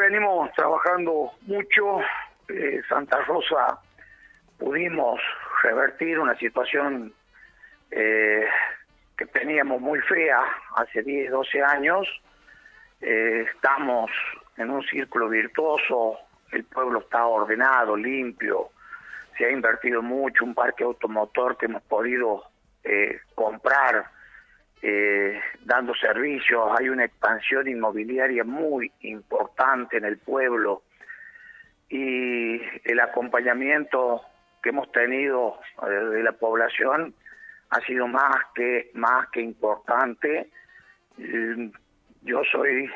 venimos trabajando mucho. Santa Rosa pudimos revertir una situación que teníamos muy fea hace 10, 12 años. Estamos en un círculo virtuoso, el pueblo está ordenado, limpio, se ha invertido mucho, un parque automotor que hemos podido comprar, dando servicios, hay una expansión inmobiliaria muy importante en el pueblo y el acompañamiento que hemos tenido de la población ha sido más que importante. Yo soy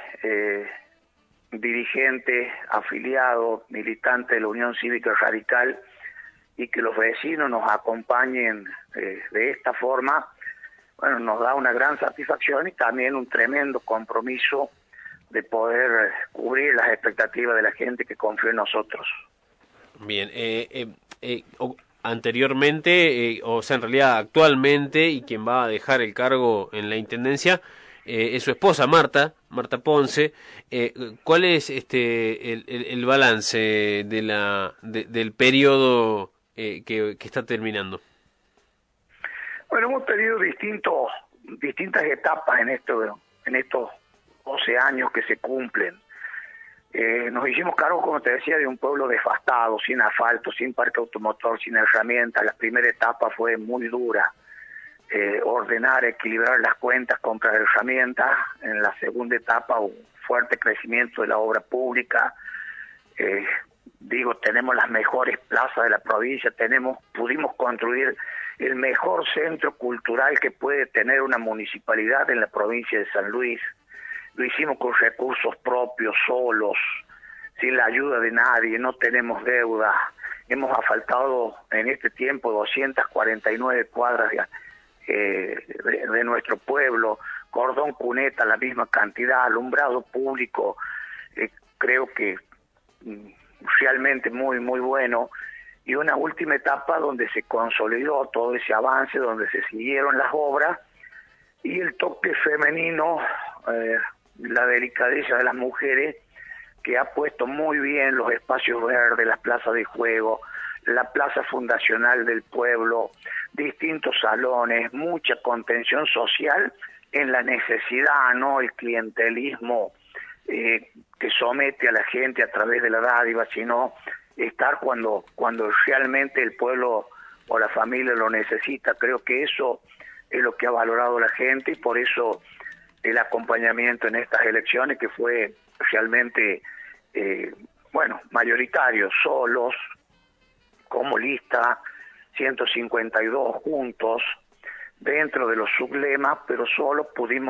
dirigente, afiliado, militante de la Unión Cívica Radical, y que los vecinos nos acompañen de esta forma, bueno, nos da una gran satisfacción y también un tremendo compromiso de poder cubrir las expectativas de la gente que confió en nosotros. Bien, anteriormente, o sea, en realidad actualmente, y quien va a dejar el cargo en la Intendencia, es su esposa Marta Ponce. ¿Cuál es el balance del periodo que está terminando? Bueno, hemos tenido distintas etapas en estos 12 años que se cumplen. Nos hicimos cargo, como te decía, de un pueblo devastado, sin asfalto, sin parque automotor, sin herramientas. La primera etapa fue muy dura. Ordenar, equilibrar las cuentas, comprar herramientas. En la segunda etapa, un fuerte crecimiento de la obra pública. Tenemos las mejores plazas de la provincia, pudimos construir el mejor centro cultural que puede tener una municipalidad en la provincia de San Luis. Lo hicimos con recursos propios, solos, sin la ayuda de nadie, no tenemos deuda. Hemos asfaltado en este tiempo 249 cuadras de nuestro pueblo, cordón cuneta la misma cantidad, alumbrado público, creo que realmente muy bueno, y una última etapa donde se consolidó todo ese avance, donde se siguieron las obras y el toque femenino, la delicadeza de las mujeres, que ha puesto muy bien los espacios verdes, las plazas de juego, la plaza fundacional del pueblo, distintos salones, mucha contención social en la necesidad, no el clientelismo que somete a la gente a través de la dádiva, sino estar cuando realmente el pueblo o la familia lo necesita. Creo que eso es lo que ha valorado la gente, y por eso el acompañamiento en estas elecciones, que fue realmente mayoritario, solos, como lista, 152 juntos, dentro de los sublemas, pero solo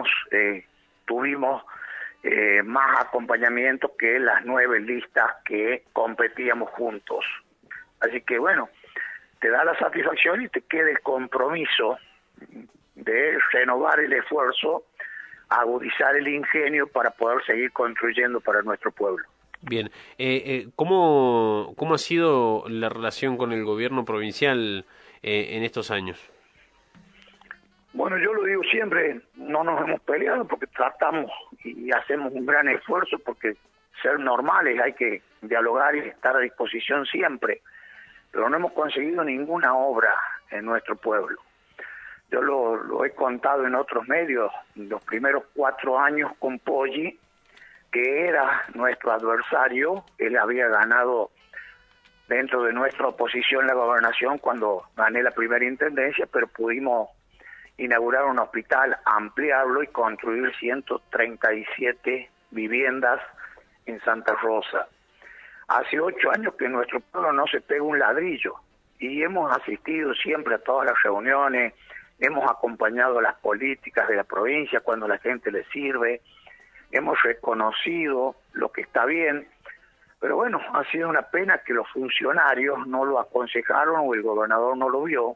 tuvimos más acompañamiento que las 9 listas que competíamos juntos. Así que bueno, te da la satisfacción y te queda el compromiso de renovar el esfuerzo, agudizar el ingenio para poder seguir construyendo para nuestro pueblo. Bien, ¿cómo ha sido la relación con el gobierno provincial en estos años? Bueno, yo lo digo siempre, no nos hemos peleado porque tratamos y hacemos un gran esfuerzo, porque ser normales hay que dialogar y estar a disposición siempre, pero no hemos conseguido ninguna obra en nuestro pueblo. Yo lo he contado en otros medios, los primeros 4 años con Poggi, que era nuestro adversario, él había ganado dentro de nuestra oposición la gobernación cuando gané la primera intendencia, pero pudimos inaugurar un hospital, ampliarlo y construir 137 viviendas en Santa Rosa. Hace 8 años que en nuestro pueblo no se pega un ladrillo, y hemos asistido siempre a todas las reuniones, hemos acompañado las políticas de la provincia cuando la gente le sirve, hemos reconocido lo que está bien, pero bueno, ha sido una pena que los funcionarios no lo aconsejaron o el gobernador no lo vio,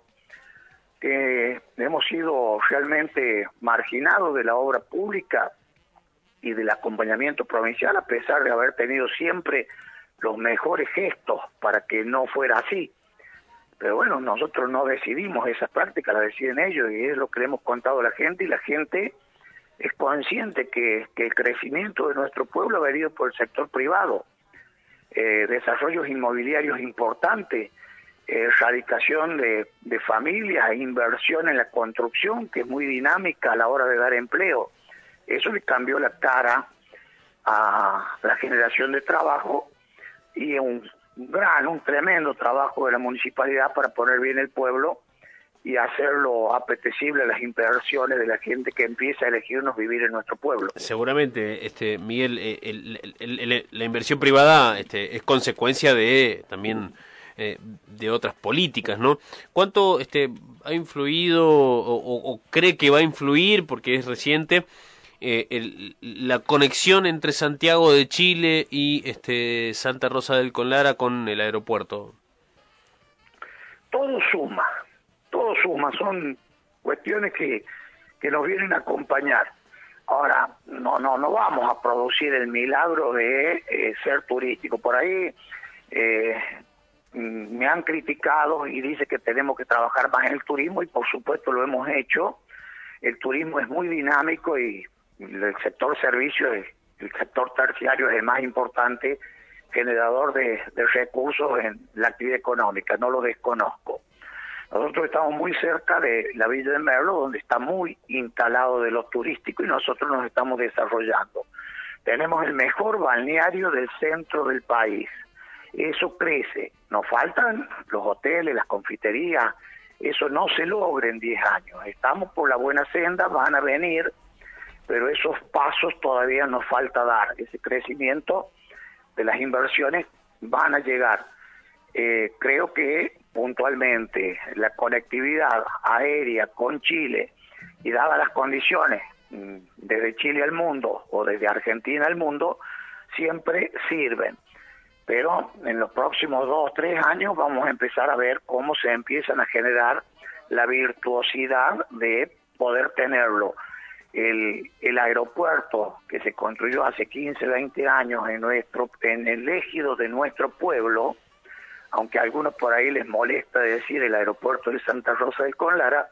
que hemos sido realmente marginados de la obra pública y del acompañamiento provincial, a pesar de haber tenido siempre los mejores gestos para que no fuera así. Pero bueno, nosotros no decidimos esas prácticas, las deciden ellos, y es lo que le hemos contado a la gente, y la gente es consciente que el crecimiento de nuestro pueblo ha venido por el sector privado, desarrollos inmobiliarios importantes, erradicación de familias, inversión en la construcción, que es muy dinámica a la hora de dar empleo. Eso le cambió la cara a la generación de trabajo y un tremendo trabajo de la municipalidad para poner bien el pueblo y hacerlo apetecible a las inversiones de la gente que empieza a elegirnos vivir en nuestro pueblo. Seguramente, Miguel, la inversión privada es consecuencia de también de otras políticas, ¿no? ¿Cuánto ha influido o cree que va a influir, porque es reciente, la conexión entre Santiago de Chile y Santa Rosa del Conlara con el aeropuerto? Todo suma, son cuestiones que nos vienen a acompañar. Ahora, no vamos a producir el milagro de ser turístico. Por ahí me han criticado y dice que tenemos que trabajar más en el turismo, y por supuesto lo hemos hecho. El turismo es muy dinámico y el sector servicios, el sector terciario es el más importante generador de recursos en la actividad económica, no lo desconozco. Nosotros estamos muy cerca de la Villa de Merlo, donde está muy instalado de lo turístico, y nosotros nos estamos desarrollando. Tenemos el mejor balneario del centro del país. Eso crece. Nos faltan los hoteles, las confiterías. Eso no se logra en 10 años. Estamos por la buena senda, van a venir, pero esos pasos todavía nos falta dar. Ese crecimiento de las inversiones van a llegar. Creo que puntualmente la conectividad aérea con Chile, y dadas las condiciones desde Chile al mundo o desde Argentina al mundo, siempre sirven. Pero en los próximos 2 o 3 años vamos a empezar a ver cómo se empiezan a generar la virtuosidad de poder tenerlo. El aeropuerto que se construyó hace 15, 20 años en el ejido de nuestro pueblo, aunque a algunos por ahí les molesta decir el aeropuerto de Santa Rosa del Conlara,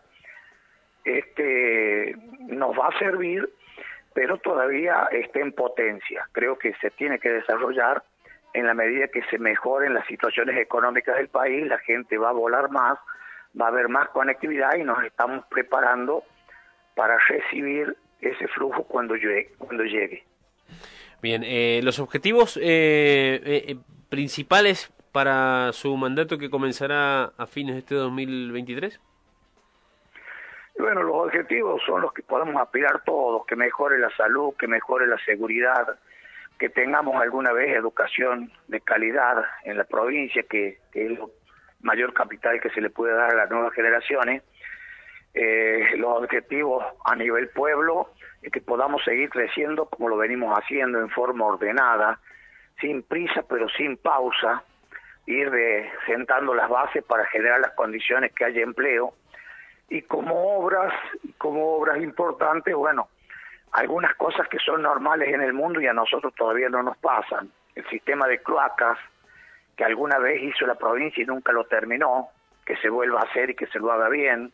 nos va a servir, pero todavía está en potencia. Creo que se tiene que desarrollar en la medida que se mejoren las situaciones económicas del país. La gente va a volar más, va a haber más conectividad, y nos estamos preparando para recibir ese flujo cuando llegue. Bien, los objetivos principales para su mandato, que comenzará a fines de este 2023. Y bueno, los objetivos son los que podemos aspirar todos: que mejore la salud, que mejore la seguridad, que tengamos alguna vez educación de calidad en la provincia, que es el mayor capital que se le puede dar a las nuevas generaciones. Los objetivos a nivel pueblo es que podamos seguir creciendo como lo venimos haciendo, en forma ordenada, sin prisa pero sin pausa, ir sentando las bases para generar las condiciones que haya empleo. Y como obras importantes, bueno, algunas cosas que son normales en el mundo y a nosotros todavía no nos pasan. El sistema de cloacas, que alguna vez hizo la provincia y nunca lo terminó, que se vuelva a hacer y que se lo haga bien.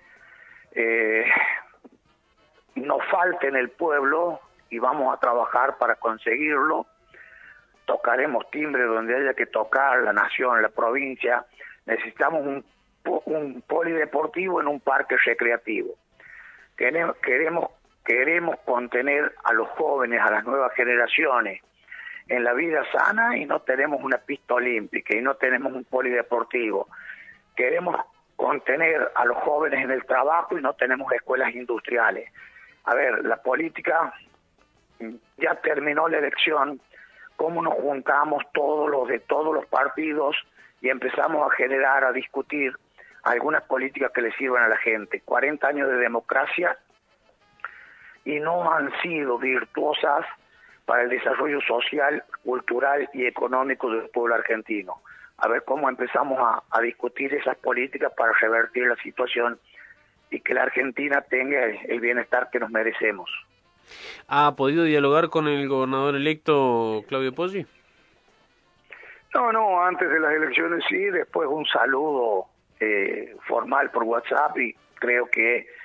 Nos falta en el pueblo y vamos a trabajar para conseguirlo. Tocaremos timbre donde haya que tocar, la nación, la provincia. Necesitamos un polideportivo en un parque recreativo. Queremos contener a los jóvenes, a las nuevas generaciones en la vida sana, y no tenemos una pista olímpica y no tenemos un polideportivo. Queremos contener a los jóvenes en el trabajo y no tenemos escuelas industriales. A ver, la política, ya terminó la elección. ¿Cómo nos juntamos todos los de todos los partidos y empezamos a discutir algunas políticas que le sirvan a la gente? 40 años de democracia y no han sido virtuosas para el desarrollo social, cultural y económico del pueblo argentino. A ver cómo empezamos a discutir esas políticas para revertir la situación y que la Argentina tenga el bienestar que nos merecemos. ¿Ha podido dialogar con el gobernador electo Claudio Poggi? No, antes de las elecciones sí, después un saludo formal por WhatsApp, y creo que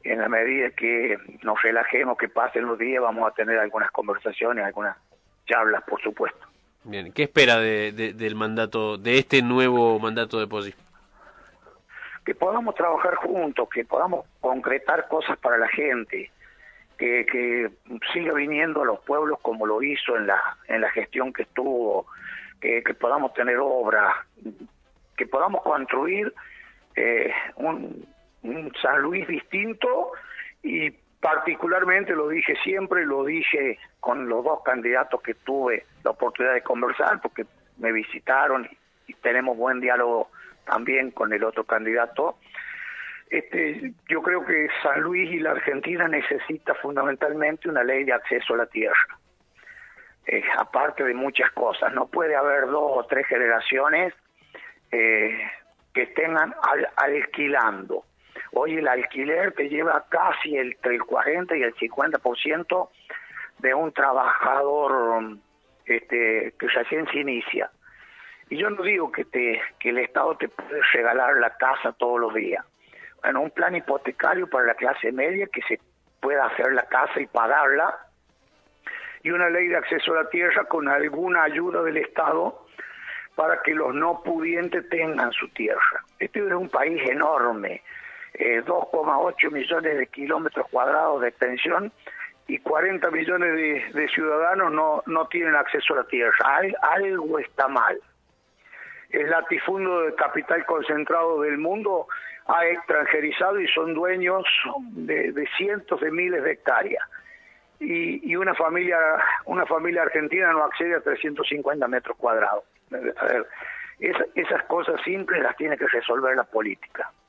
en la medida que nos relajemos, que pasen los días, vamos a tener algunas conversaciones, algunas charlas, por supuesto. Bien, ¿qué espera del mandato, de este nuevo mandato de Poggi? Que podamos trabajar juntos, que podamos concretar cosas para la gente, que siga viniendo a los pueblos como lo hizo en la gestión que estuvo, que podamos tener obras, que podamos construir un San Luis distinto, y particularmente lo dije siempre, lo dije con los dos candidatos que tuve la oportunidad de conversar, porque me visitaron y tenemos buen diálogo también con el otro candidato. Yo creo que San Luis y la Argentina necesita fundamentalmente una ley de acceso a la tierra. Aparte de muchas cosas, no puede haber 2 o 3 generaciones que estén alquilando. Hoy el alquiler te lleva casi entre el 40 y el 50% de un trabajador que recién se inicia. Y yo no digo que el Estado te puede regalar la casa todos los días. Bueno, un plan hipotecario para la clase media, que se pueda hacer la casa y pagarla, y una ley de acceso a la tierra con alguna ayuda del Estado para que los no pudientes tengan su tierra. Este es un país enorme, 2,8 millones de kilómetros cuadrados de extensión, y 40 millones de ciudadanos no tienen acceso a la tierra. Algo está mal. El latifundio de capital concentrado del mundo ha extranjerizado y son dueños de cientos de miles de hectáreas. Y una familia argentina no accede a 350 metros cuadrados. A ver, esas cosas simples las tiene que resolver la política.